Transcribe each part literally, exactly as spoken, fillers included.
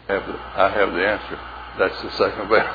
have the, I have the answer. That's the second bell.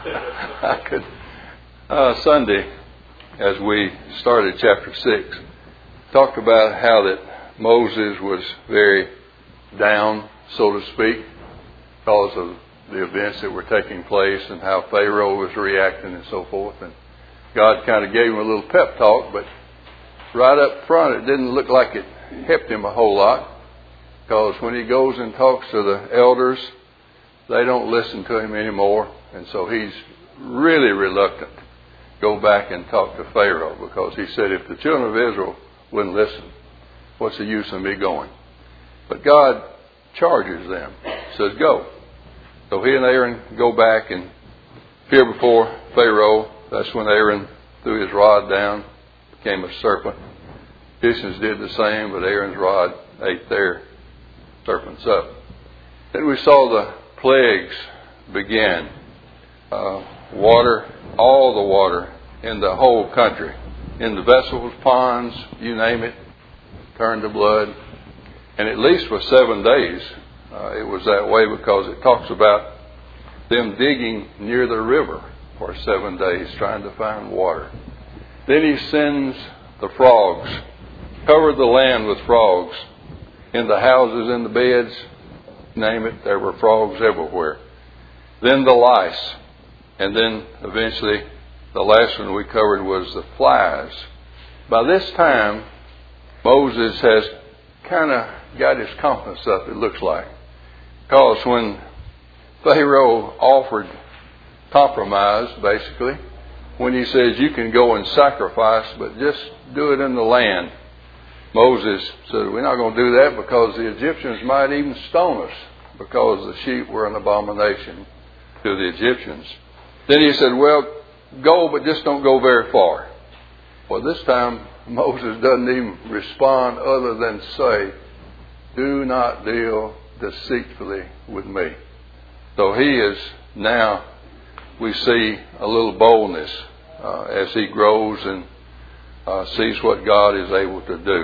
I could. Uh, Sunday, as we started chapter six, talked about how that Moses was very down, so to speak, because of the events that were taking place and how Pharaoh was reacting and so forth. And God kind of gave him a little pep talk, but right up front it didn't look like it helped him a whole lot, because when he goes and talks to the elders, they don't listen to him anymore, and so he's really reluctant to go back and talk to Pharaoh, because he said, if the children of Israel wouldn't listen, what's the use of me going? But God charges them, says go. So he and Aaron go back and appear before Pharaoh. That's when Aaron threw his rod down, became a serpent. Egyptians did the same, but Aaron's rod ate their serpents up. Then we saw the plagues begin. Uh, water, all the water in the whole country, in the vessels, ponds, you name it, turned to blood. And at least for seven days, uh, it was that way, because it talks about them digging near the river for seven days trying to find water. Then he sends the frogs, covered the land with frogs, in the houses, in the beds, name it, there were frogs everywhere. Then the lice, and then eventually the last one we covered was the flies. By this time, Moses has kind of got his confidence up, it looks like. Because when Pharaoh offered compromise, basically, when he says you can go and sacrifice, but just do it in the land, Moses said, we're not going to do that, because the Egyptians might even stone us, because the sheep were an abomination to the Egyptians. Then he said, well, go, but just don't go very far. Well, this time Moses doesn't even respond other than say, do not deal deceitfully with me. So he is now, we see a little boldness uh, as he grows and uh, sees what God is able to do.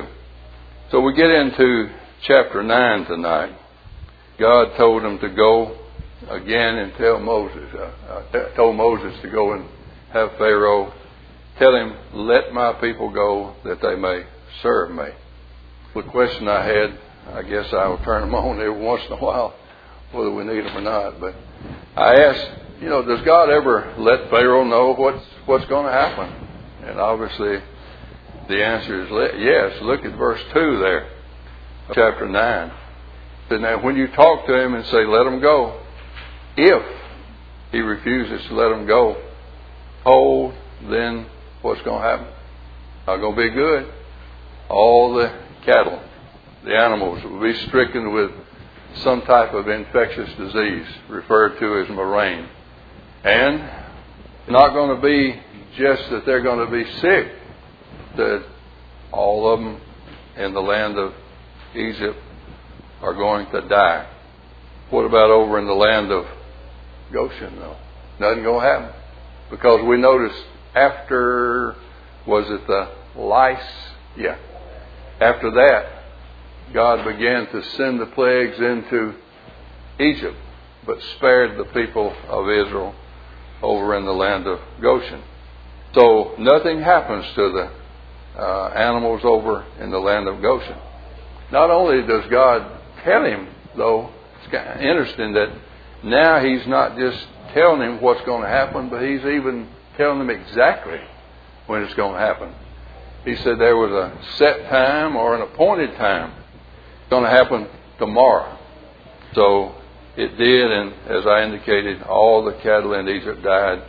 So we get into chapter nine tonight. God told him to go again and tell Moses, uh, uh, told Moses to go and have Pharaoh tell him, let my people go that they may serve me. The question I had, I guess I will turn them on every once in a while, whether we need them or not. But I asked, you know, does God ever let Pharaoh know what's what's going to happen? And obviously the answer is yes. Look at verse two there, chapter nine. So now when you talk to him and say, let him go, if he refuses to let him go, hold, then what's going to happen? Not going to be good. All the cattle, the animals, will be stricken with some type of infectious disease referred to as murrain. And not going to be just that they're going to be sick, that all of them in the land of Egypt are going to die. What about over in the land of Goshen, though? Nothing going to happen. Because we noticed after, was it the lice? Yeah. After that, God began to send the plagues into Egypt, but spared the people of Israel over in the land of Goshen. So nothing happens to the uh, animals over in the land of Goshen. Not only does God tell him, though, it's kind of interesting that now he's not just telling him what's going to happen, but he's even telling him exactly when it's going to happen. He said there was a set time or an appointed time. It's going to happen tomorrow. So it did, and as I indicated, all the cattle in Egypt died,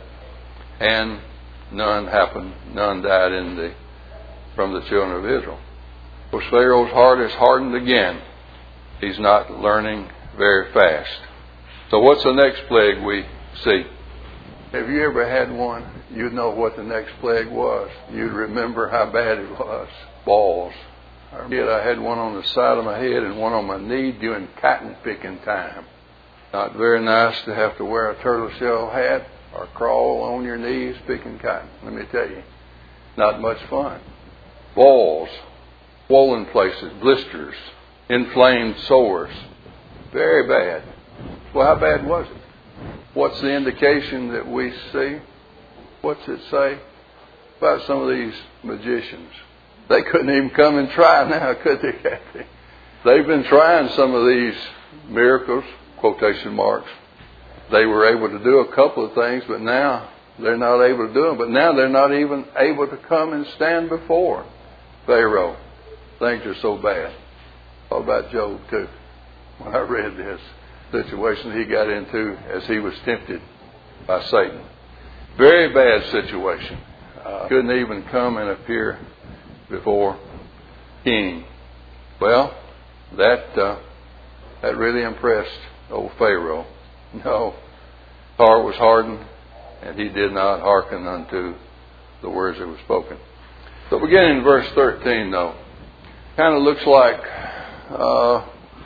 and none happened, none died in the from the children of Israel. Of course, Pharaoh's heart is hardened again. He's not learning very fast. So what's the next plague we see? Have you ever had one? You'd know what the next plague was. You'd remember how bad it was. Balls. I remember I had one on the side of my head and one on my knee during cotton picking time. Not very nice to have to wear a turtle shell hat or crawl on your knees picking cotton. Let me tell you, not much fun. Balls, swollen places, blisters, inflamed sores. Very bad. Well, how bad was it? What's the indication that we see? What's it say about some of these magicians? They couldn't even come and try now, could they, Kathy? They've been trying some of these miracles, quotation marks. They were able to do a couple of things, but now they're not able to do them. But now they're not even able to come and stand before Pharaoh. Things are so bad. What about Job, too? When I read this situation he got into as he was tempted by Satan. Very bad situation. Uh, couldn't even come and appear before king. Well, that uh, that really impressed old Pharaoh. No, his heart was hardened, and he did not hearken unto the words that were spoken. So beginning in verse thirteen, though, kind of looks like uh,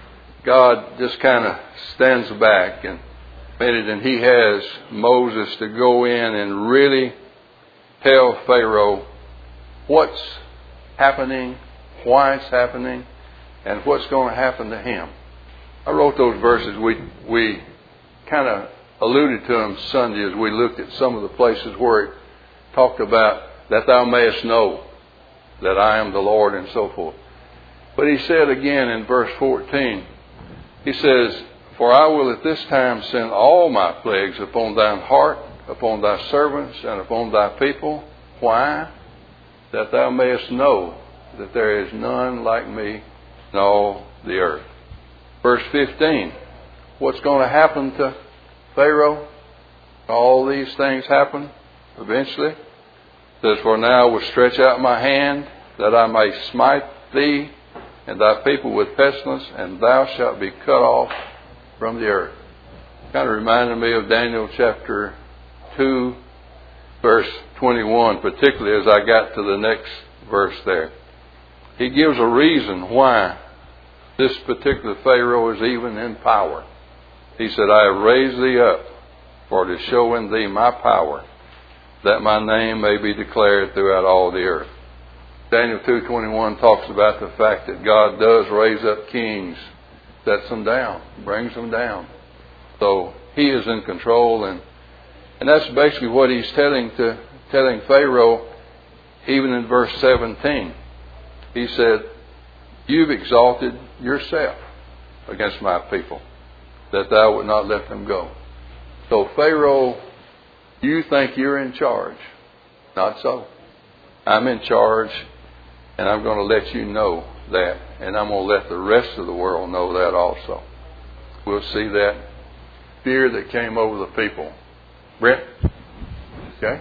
God just kind of stands back and and he has Moses to go in and really tell Pharaoh what's happening, why it's happening, and what's going to happen to him. I wrote those verses. We we kind of alluded to them Sunday as we looked at some of the places where it talked about that thou mayest know that I am the Lord and so forth. But he said again in verse fourteen, he says, for I will at this time send all my plagues upon thine heart, upon thy servants, and upon thy people. Why? That thou mayest know that there is none like me in all the earth. Verse fifteen, what's going to happen to Pharaoh? All these things happen eventually. It says, for now I will stretch out my hand that I may smite thee and thy people with pestilence, and thou shalt be cut off from the earth. Kind of reminded me of Daniel chapter two, verse twenty-one, particularly as I got to the next verse there. He gives a reason why this particular Pharaoh is even in power. He said, I have raised thee up for to show in thee my power, that my name may be declared throughout all the earth. Daniel two twenty-one talks about the fact that God does raise up kings, sets them down, brings them down. So he is in control, and and that's basically what he's telling to telling Pharaoh, even in verse seventeen. He said, you've exalted yourself against my people, that thou would not let them go. So Pharaoh, you think you're in charge. Not so. I'm in charge, and I'm going to let you know that, and I'm going to let the rest of the world know that also. We'll see that fear that came over the people. Brent? Okay?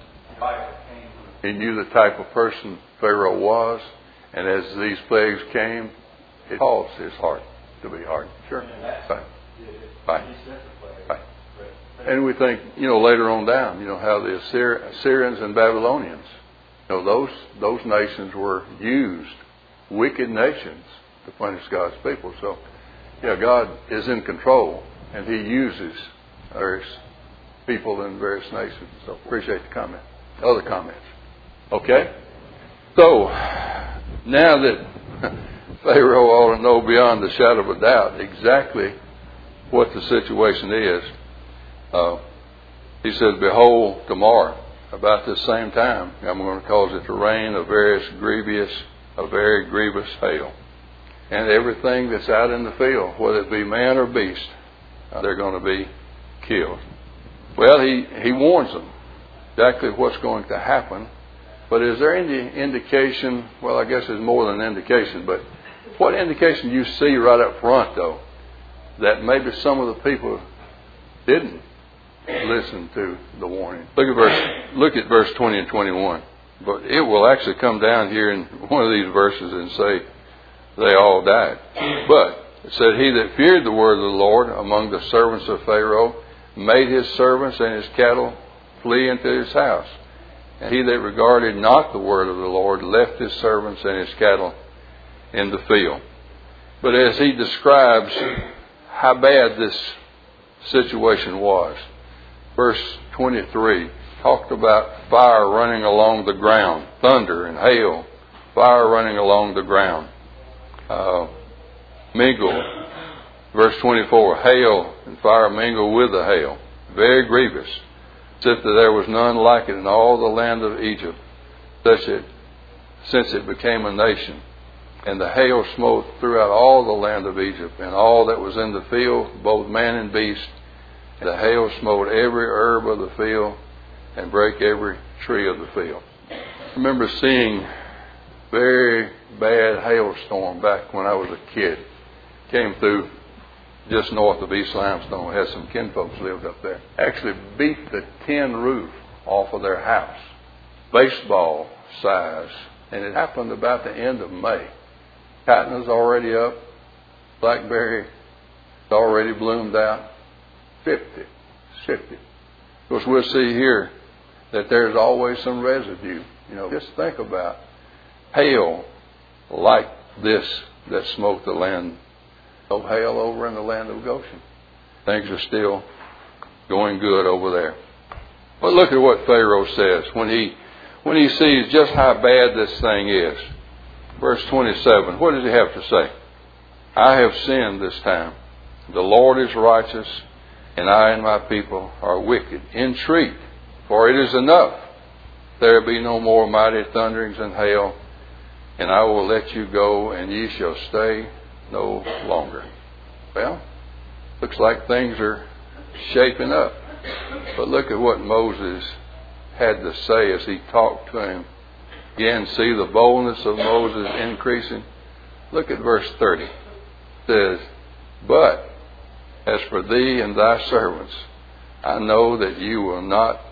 He knew the type of person Pharaoh was, and as these plagues came, it caused his heart to be hardened. Sure. Fine. Fine. Fine. And we think, you know, later on down, you know, how the Assyri- Assyrians and Babylonians, you know, those those nations were used, wicked nations, to punish God's people. So, yeah, God is in control, and he uses various people in various nations. So appreciate the comment. Other comments. Okay? So, now that Pharaoh ought to know beyond the shadow of a doubt exactly what the situation is, uh, he says, behold, tomorrow, about this same time, I'm going to cause it to rain a various grievous, a very grievous hail. And everything that's out in the field, whether it be man or beast, uh, they're going to be killed. Well, he, he warns them exactly what's going to happen. But is there any indication, well, I guess there's more than an indication, but what indication do you see right up front, though, that maybe some of the people didn't listen to the warning? Look at verse, look at verse twenty and twenty-one. But it will actually come down here in one of these verses and say they all died. But it said, he that feared the word of the Lord among the servants of Pharaoh made his servants and his cattle flee into his house. And he that regarded not the word of the Lord left his servants and his cattle in the field. But as he describes how bad this situation was, verse twenty-three talked about fire running along the ground, thunder and hail, fire running along the ground, uh, mingled Verse twenty-four, hail and fire mingled with the hail, very grievous, as if there was none like it in all the land of Egypt, such it, since it became a nation. And the hail smote throughout all the land of Egypt, and all that was in the field, both man and beast. And the hail smote every herb of the field, and brake every tree of the field. I remember seeing very bad hailstorm back when I was a kid. Came through just north of East Limestone. Had some kinfolks lived up there. Actually beat the tin roof off of their house. Baseball size. And it happened about the end of May. Cotton is already up. Blackberry is already bloomed out. fifty. fifty. Of course, we'll see here that there's always some residue. You know, just think about hail like this that smote the land of hail over in the land of Goshen. Things are still going good over there. But look at what Pharaoh says when he when he sees just how bad this thing is. Verse twenty-seven, what does he have to say? I have sinned this time. The Lord is righteous, and I and my people are wicked. Entreat, for it is enough. There be no more mighty thunderings and hail, and I will let you go, and ye shall stay no longer. Well, looks like things are shaping up. But look at what Moses had to say as he talked to him. Again, see the boldness of Moses increasing. Look at verse thirty. It says, but as for thee and thy servants, I know that you will not,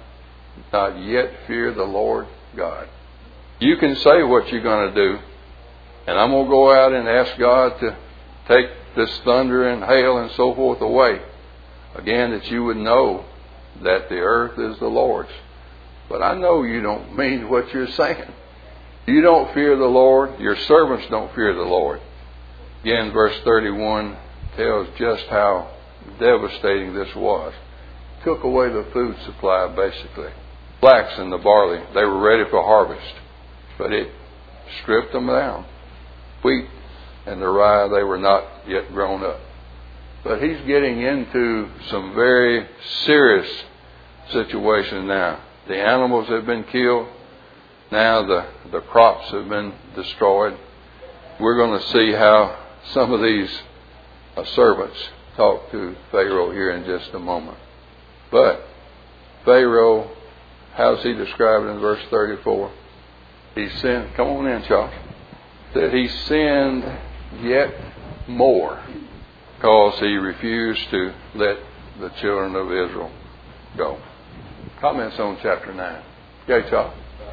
not yet fear the Lord God. You can say what you're going to do, and I'm going to go out and ask God to take this thunder and hail and so forth away. Again, that you would know that the earth is the Lord's. But I know you don't mean what you're saying. You don't fear the Lord. Your servants don't fear the Lord. Again, verse thirty-one tells just how devastating this was. Took away the food supply, basically. Flax and the barley, they were ready for harvest. But it stripped them down. Wheat and the rye, they were not yet grown up. But he's getting into some very serious situations now. The animals have been killed. Now the, the crops have been destroyed. We're going to see how some of these uh, servants talk to Pharaoh here in just a moment. But Pharaoh, how's he described in verse thirty-four? He sinned. Come on in, Charles. That he sinned yet more because he refused to let the children of Israel go. Comments on chapter nine. Okay, Charles?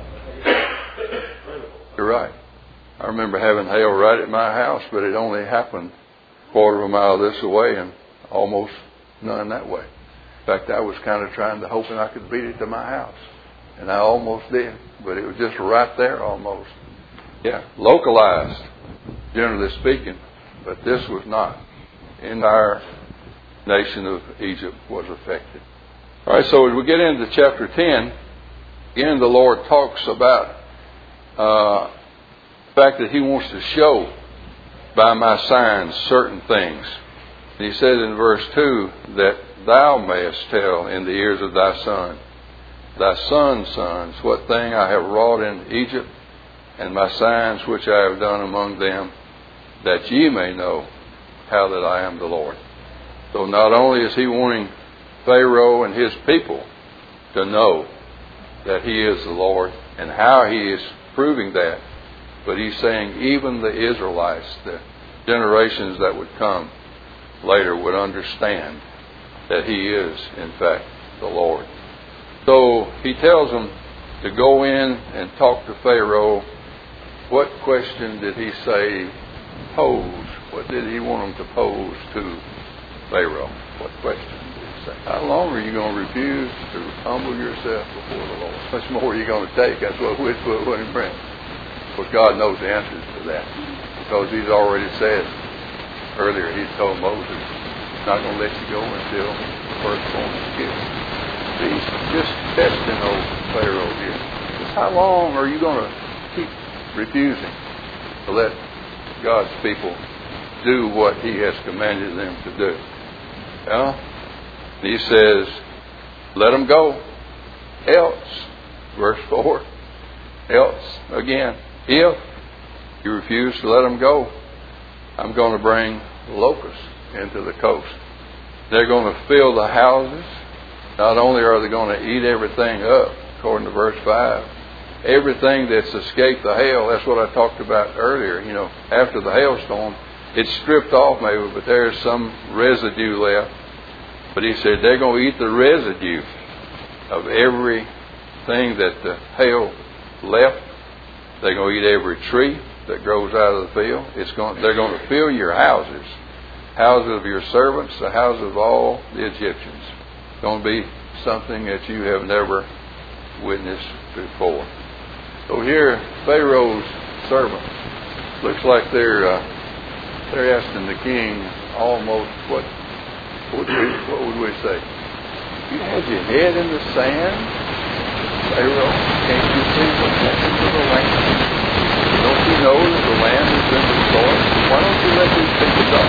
You're right. I remember having hail right at my house, but it only happened a quarter of a mile this way and almost none that way. In fact, I was kind of trying to hoping I could beat it to my house. And I almost did, but it was just right there almost. Yeah, localized, generally speaking, but this was not. The entire nation of Egypt was affected. All right, so as we get into chapter ten, again the Lord talks about uh, the fact that He wants to show by my signs certain things. And He says in verse two that thou mayest tell in the ears of thy son, thy son's sons, what thing I have wrought in Egypt, and my signs which I have done among them, that ye may know how that I am the Lord. So not only is He wanting Pharaoh and his people to know that He is the Lord and how He is proving that, but He's saying even the Israelites, the generations that would come later, would understand that He is, in fact, the Lord. So He tells them to go in and talk to Pharaoh. What question did He say pose? What did He want them to pose to Pharaoh? What question did He say? How long are you going to refuse to humble yourself before the Lord? How much more are you going to take? That's what we'd put in print. But God knows the answers to that, because He's already said earlier, He told Moses, "I'm not going to let you go until the firstborn is killed." He's just testing old Pharaoh here. Just how long are you going to keep refusing to let God's people do what he has commanded them to do. Well, he says, let them go. Else, verse four, else, again, if you refuse to let them go, I'm going to bring locusts into the coast. They're going to fill the houses. Not only are they going to eat everything up, according to verse five, everything that's escaped the hail, that's what I talked about earlier. You know, after the hailstorm, it's stripped off maybe, but there's some residue left. But he said they're going to eat the residue of everything that the hail left. They're going to eat every tree that grows out of the field. It's going, they're going to fill your houses, houses of your servants, the houses of all the Egyptians. It's going to be something that you have never witnessed before. So here, Pharaoh's servants, looks like they're uh, they're asking the king almost what what would we, what would we say? You had your head in the sand, Pharaoh. Can't you see what's happening to the land? Don't you know that the land has been destroyed? Why don't you let these people go?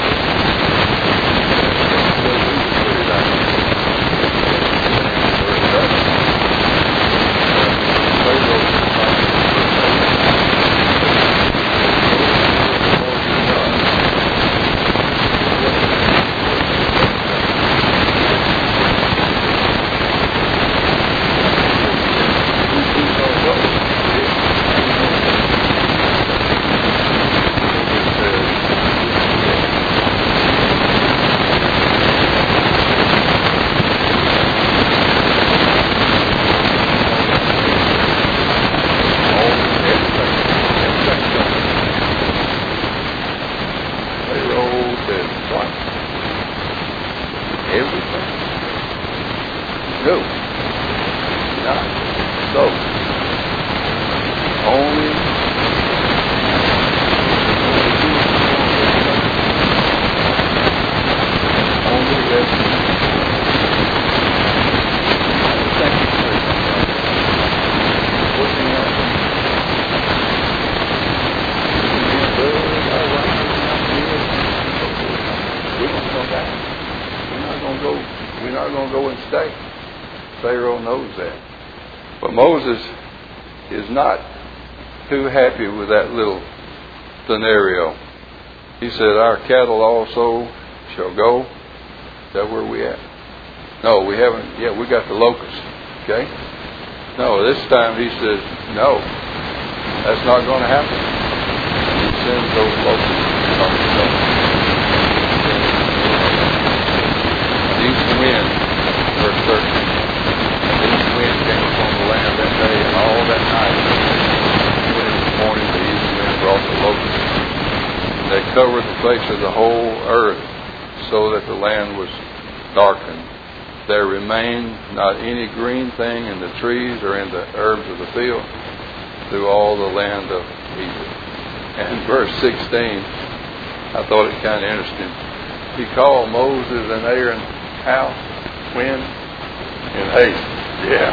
Pharaoh knows that. But Moses is not too happy with that little scenario. He said, our cattle also shall go. Is that where we at? No, we haven't. Yeah, we got the locusts. Okay? No, this time he says, no, that's not going to happen. He sends those locusts. East wind, verse thirteen. East wind came upon the land that day, and all that night, when it was morning, the east wind brought the locusts. And they covered the face of the whole earth, so that the land was darkened. There remained not any green thing in the trees or in the herbs of the field through all the land of Egypt. And verse sixteen, I thought it kind of interesting. He called Moses and Aaron out, when? In haste. Yeah.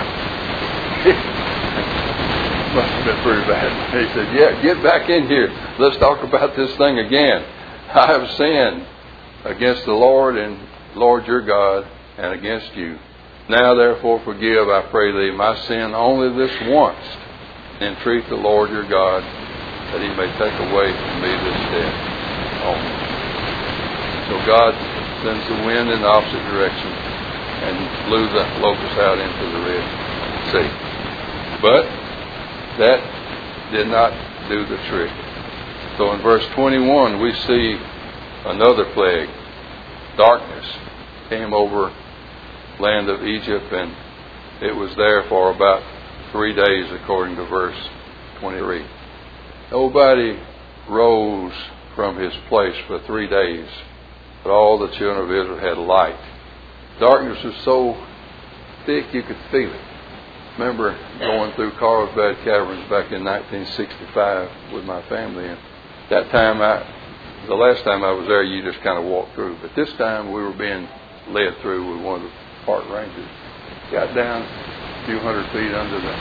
Must have been pretty bad. He said, yeah, get back in here. Let's talk about this thing again. I have sinned against the Lord and Lord your God and against you. Now therefore forgive, I pray thee, my sin only this once, and entreat the Lord your God that he may take away from me this debt only. So God sends the wind in the opposite direction and blew the locusts out into the Red Sea. But that did not do the trick. So in verse twenty-one we see another plague. Darkness came over land of Egypt, and it was there for about three days according to verse twenty-three. Nobody rose from his place for three days, but all the children of Israel had light. Darkness was so thick you could feel it. Remember going through Carlsbad Caverns back in nineteen sixty-five with my family, and that time I, the last time I was there, you just kind of walked through. But this time we were being led through with one of the park rangers. Got down a few hundred feet under the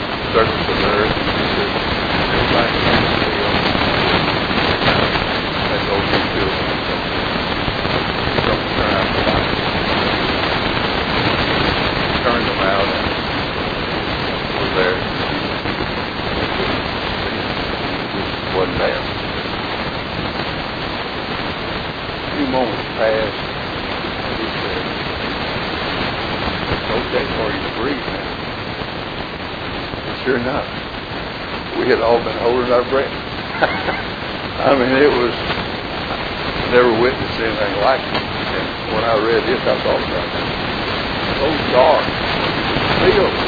surface of the earth, and he said, everybody stand still. let those new children go. Don't turn out the light. Turn them out and we're there. It wasn't there. A few moments passed and he said, it's okay for you to breathe now. And sure enough, we had all been holding our breath. I mean, it was, I never witnessed anything like it. And when I read this, I thought about it. So dark. Filled.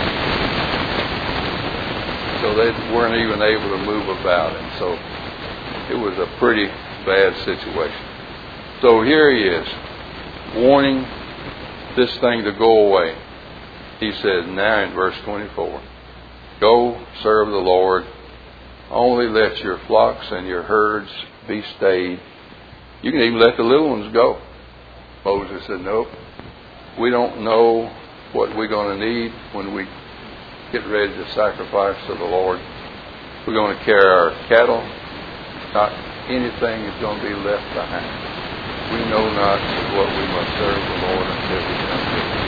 So they weren't even able to move about. And so it was a pretty bad situation. So here he is, warning this thing to go away. He says now in verse twenty-four, go serve the Lord. Only let your flocks and your herds be stayed. You can even let the little ones go. Moses said, nope. We don't know what we're going to need when we get ready to sacrifice to the Lord. We're going to carry our cattle. Not anything is going to be left behind. We know not what we must serve the Lord until we come to Him.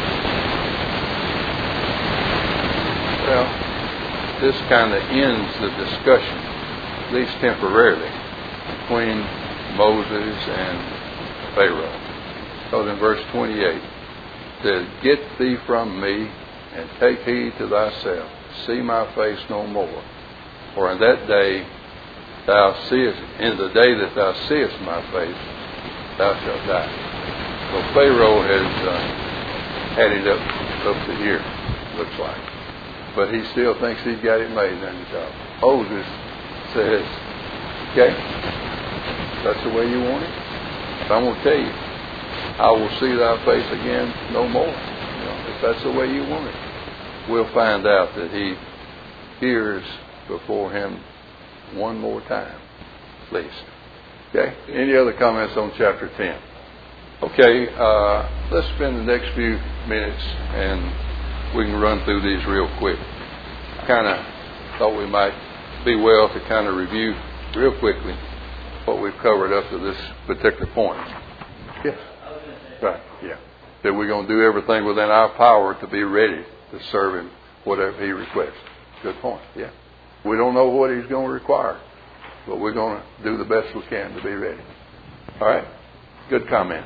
Well, this kind of ends the discussion, at least temporarily, between Moses and Pharaoh. Because in verse twenty-eight, it says, get thee from me, and take heed to thyself. See my face no more. For in that day thou seest, in the day that thou seest my face, thou shalt die. So Pharaoh has uh, had it up, up to here, looks like. But he still thinks he's got it made, doesn't he? Moses says, okay, that's the way you want it. I'm going to tell you, I will see thy face again no more. You know, if that's the way you want it. We'll find out that he hears before him one more time, at least. Okay? Any other comments on chapter ten? Okay, uh, let's spend the next few minutes and we can run through these real quick. I kind of thought we might be well to kind of review real quickly what we've covered up to this particular point. Yes. Right, yeah. That we're going to do everything within our power to be ready to serve Him whatever He requests. Good point, yeah. We don't know what He's going to require, but we're going to do the best we can to be ready. All right? Good comment.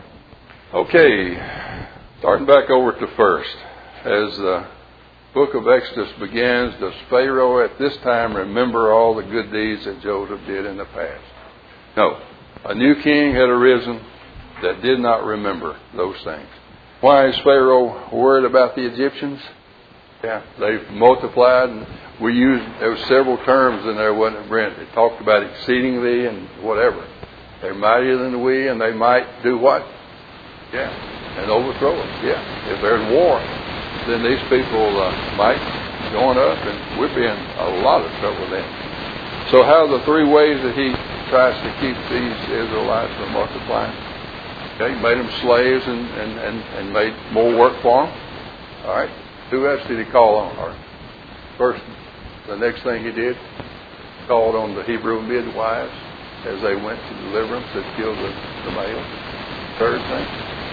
Okay, starting back over to first. As the book of Exodus begins, does Pharaoh at this time remember all the good deeds that Joseph did in the past? No. A new king had arisen that did not remember those things. Why is Pharaoh worried about the Egyptians? Yeah, they've multiplied, and we used, there were several terms in there, wasn't it, Brent? It talked about exceedingly and whatever. They're mightier than we, and they might do what? Yeah, and overthrow us. Yeah, if there's war, then these people uh, might join up, and we'd be in a lot of trouble then. So how are the three ways that he tries to keep these Israelites from multiplying? Okay, he made them slaves and, and, and, and made more work for them. All right. Who else did he call on? Or first, the next thing he did, called on the Hebrew midwives as they went to deliver them, to kill the, the male. Third thing,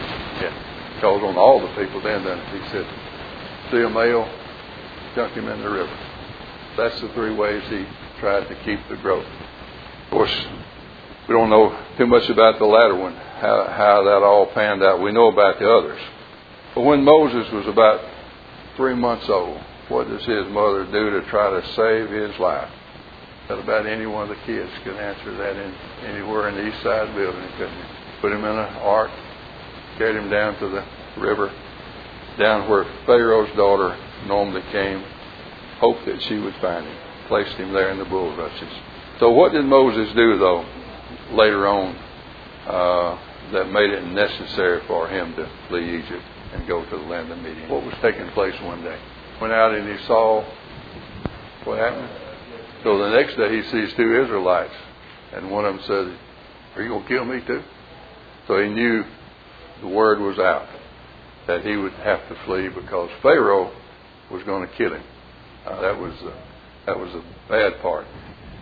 yeah, called on all the people then. Then he said, see a male, dunk him in the river. That's the three ways he tried to keep the growth. Of course, we don't know too much about the latter one, how, how that all panned out. We know about the others. But when Moses was about three months old, what does his mother do to try to save his life? That about any one of the kids could answer that in anywhere in the east side building, couldn't you? Put him in an ark, carried him down to the river, down where Pharaoh's daughter normally came, hoped that she would find him, placed him there in the bulrushes. So what did Moses do, though, later on, uh, that made it necessary for him to flee Egypt and go to the land of Midian? What was taking place one day? Went out and he saw what happened. So the next day he sees two Israelites, and one of them said, are you going to kill me too? So he knew the word was out that he would have to flee because Pharaoh was going to kill him. Uh, that was uh, that was the bad part.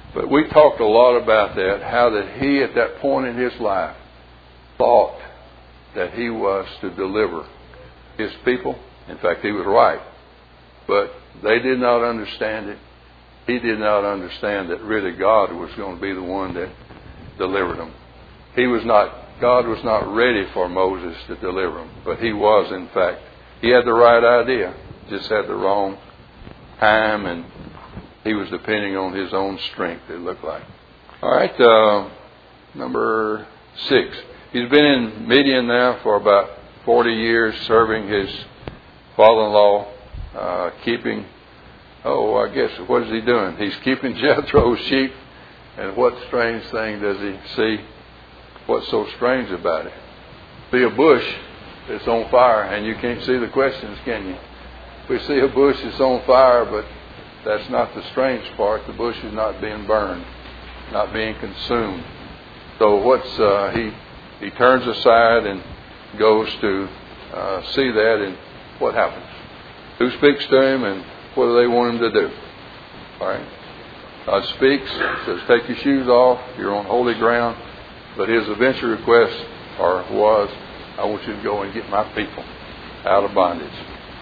But we talked a lot about that, how that he at that point in his life thought that he was to deliver his people. In fact, he was right. But they did not understand it. He did not understand that really God was going to be the one that delivered them. He was not, God was not ready for Moses to deliver them. But he was, in fact. He had the right idea, just had the wrong time, and he was depending on his own strength, it looked like. All right, uh, number six. He's been in Midian now for about forty years, serving his father-in-law, uh, keeping, oh, I guess, what is he doing? He's keeping Jethro's sheep. And what strange thing does he see? What's so strange about it? See a bush that's on fire, and you can't see the questions, can you? We see a bush that's on fire, but that's not the strange part. The bush is not being burned, not being consumed. So what's uh, he? He turns aside and goes to uh, see that, and what happens? Who speaks to him, and what do they want him to do? All right. God speaks, says, take your shoes off, you're on holy ground. But his eventual request or was, I want you to go and get my people out of bondage.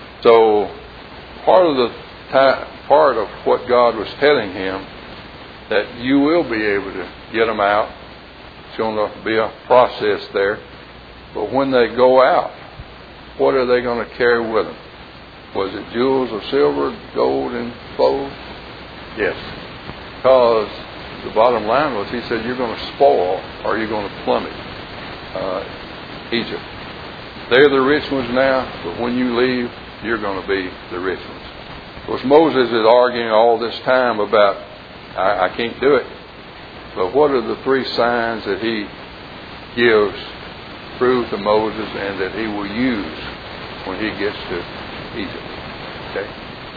So part of the time, part of what God was telling him, that you will be able to get them out. It's going to be a process there. But when they go out, what are they going to carry with them? Was it jewels of silver, gold, and clothes? Yes. Because the bottom line was, he said, you're going to spoil or you're going to plummet uh, Egypt. They're the rich ones now, but when you leave, you're going to be the rich ones. Of course, Moses is arguing all this time about, I, I can't do it. But what are the three signs that he gives through to Moses and that he will use when he gets to Egypt? Okay?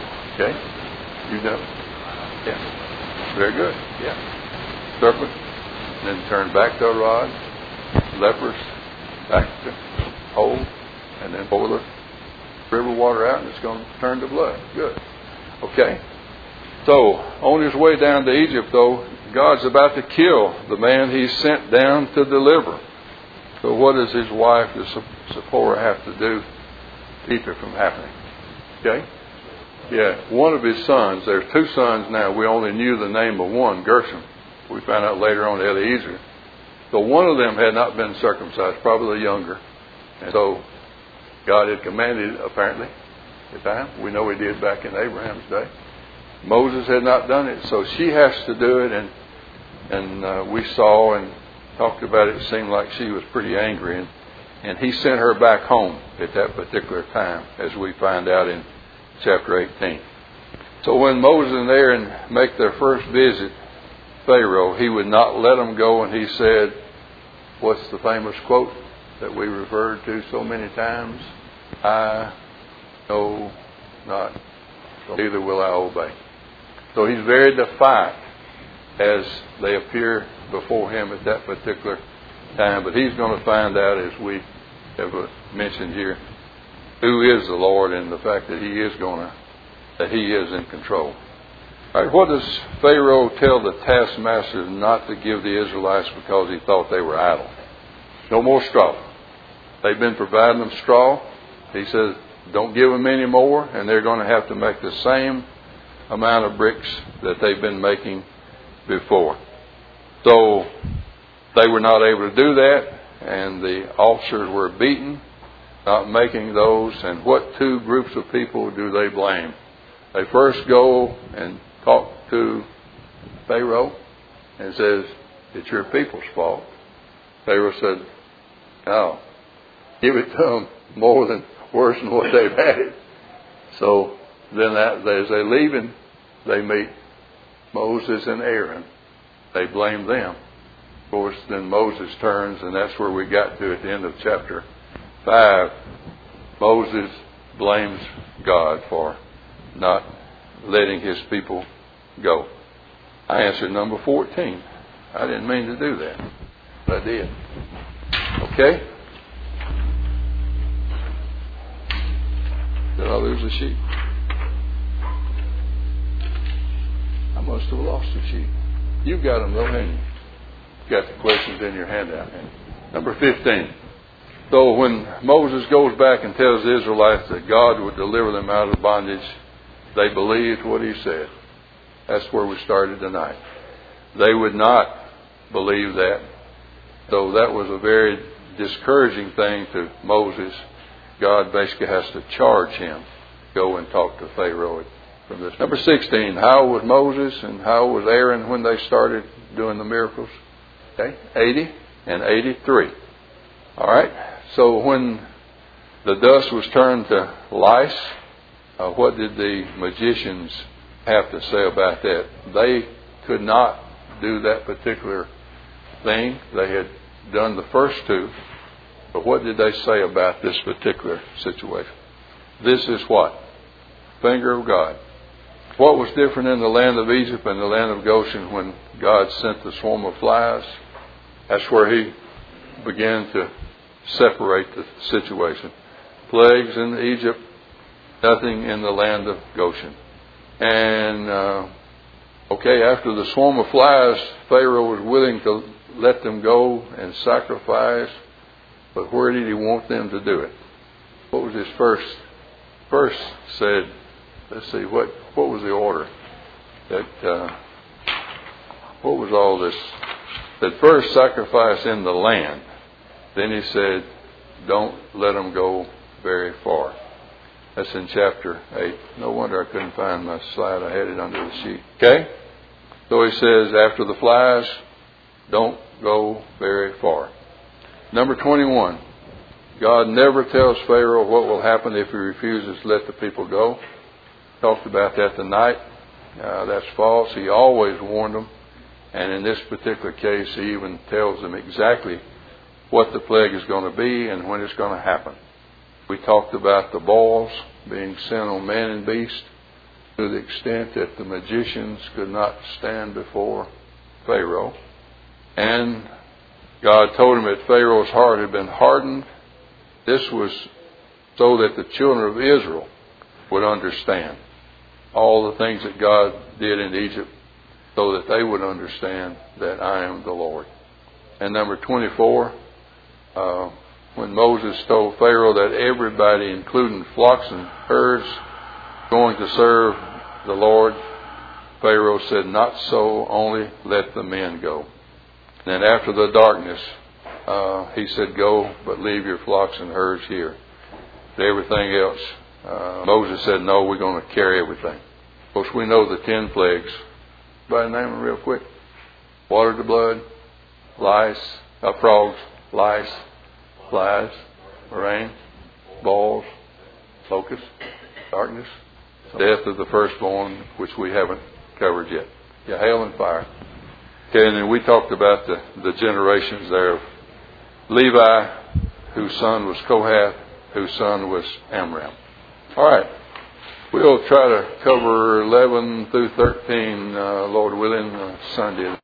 Okay? You know? Yeah. Very good. Yeah. Serpent, and then turn back to a rod. Lepers, back to hole, and then pour the river water out, and it's going to turn to blood. Good. Okay. So, on his way down to Egypt, though, God's about to kill the man he sent down to deliver. So what does his wife, Zipporah, have to do to keep it from happening? Okay? Yeah, one of his sons, there's two sons now, we only knew the name of one, Gershom. We found out later on Eliezer. So one of them had not been circumcised, probably the younger. And so God had commanded, apparently, at the time. We know he did back in Abraham's day. Moses had not done it, so she has to do it. And and uh, we saw and talked about it. It seemed like she was pretty angry. And, and he sent her back home at that particular time, as we find out in chapter eighteen. So when Moses and Aaron make their first visit, Pharaoh, he would not let them go, and he said, what's the famous quote that we referred to so many times? I know not, so neither will I obey. So he's very defiant as they appear before him at that particular time. But he's going to find out, as we have mentioned here, who is the Lord, and the fact that he is going to, that he is in control. All right, what does Pharaoh tell the taskmasters not to give the Israelites because he thought they were idle? No more straw. They've been providing them straw. He says, don't give them any more, and they're going to have to make the same amount of bricks that they've been making before. So they were not able to do that, and the officers were beaten, not making those. And what two groups of people do they blame? They first go and talk to Pharaoh and says, it's your people's fault. Pharaoh said, no, give it to them more than worse than what they've had it. So then that, as they're leaving, they meet Moses and Aaron. They blame them. Of course, then Moses turns, and that's where we got to at the end of chapter five. Moses blames God for not letting his people go. I answered number fourteen. I didn't mean to do that, but I did. Okay? Did I lose a sheep? I must have lost a sheep. You've got them, though, haven't you? Got the questions in your handout. Number fifteen. So when Moses goes back and tells the Israelites that God would deliver them out of bondage, they believed what he said. That's where we started tonight. They would not believe that. So that was a very discouraging thing to Moses. God basically has to charge him. Go and talk to Pharaoh from this. Number sixteen. How was Moses and how was Aaron when they started doing the miracles? Okay, eighty and eighty-three. All right. So when the dust was turned to lice, uh, what did the magicians have to say about that? They could not do that particular thing. They had done the first two. But what did they say about this particular situation? This is what? Finger of God. What was different in the land of Egypt and the land of Goshen when God sent the swarm of flies? That's where he began to separate the situation. Plagues in Egypt, nothing in the land of Goshen. And, uh, okay, after the swarm of flies, Pharaoh was willing to let them go and sacrifice. But where did he want them to do it? What was his first? First said, let's see, what, what was the order? That, uh, what was all this? That first sacrifice in the land. Then he said, don't let them go very far. That's in chapter eight. No wonder I couldn't find my slide. I had it under the sheet. Okay? So he says, after the flies, don't go very far. Number twenty-one. God never tells Pharaoh what will happen if he refuses to let the people go. Talked about that tonight. Uh, that's false. He always warned them. And in this particular case, he even tells them exactly what the plague is going to be and when it's going to happen. We talked about the balls being sent on man and beast to the extent that the magicians could not stand before Pharaoh. And God told him that Pharaoh's heart had been hardened. This was so that the children of Israel would understand all the things that God did in Egypt, so that they would understand that I am the Lord. And number twenty-four, uh, when Moses told Pharaoh that everybody, including flocks and herds, going to serve the Lord, Pharaoh said, not so, only let the men go. And then after the darkness, uh, he said, go, but leave your flocks and herds here. To everything else, uh, Moses said, no, we're going to carry everything. Of course, we know the ten plagues. By name them real quick. Water to blood, lice, uh, frogs, lice, flies, rain, balls, locusts, darkness, death of the firstborn, which we haven't covered yet. Yeah, hail and fire. Okay, and then we talked about the, the generations there of Levi, whose son was Kohath, whose son was Amram. All right. We'll try to cover eleven through thirteen, uh, Lord willing, uh, Sunday.